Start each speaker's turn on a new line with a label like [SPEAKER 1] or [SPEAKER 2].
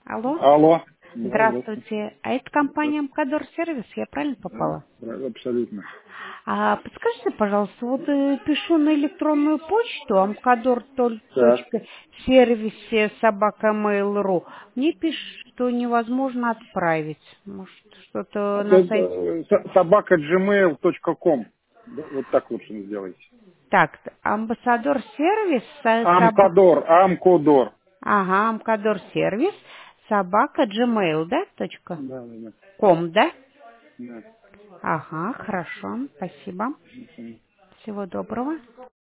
[SPEAKER 1] Алло?
[SPEAKER 2] Алло. Да, здравствуйте.
[SPEAKER 1] Здравствуйте. А это компания Амкадор Сервис, я правильно
[SPEAKER 2] Да,
[SPEAKER 1] попала?
[SPEAKER 2] абсолютно.
[SPEAKER 1] Подскажите, пожалуйста, вот пишу на электронную почту
[SPEAKER 2] Так.
[SPEAKER 1] amkador.service@mail.ru. Мне пишут, что невозможно отправить. Может, что-то
[SPEAKER 2] Это
[SPEAKER 1] на сайте.
[SPEAKER 2] собака gmail.com. Да, вот так лучше сделайте.
[SPEAKER 1] Так, амбассадор сервис,
[SPEAKER 2] Амкодор.
[SPEAKER 1] ага, Амкадор сервис, собака gmail, да, точка,
[SPEAKER 2] Да, да, да.
[SPEAKER 1] ком, да?
[SPEAKER 2] Да.
[SPEAKER 1] Ага, хорошо, спасибо. Всего доброго.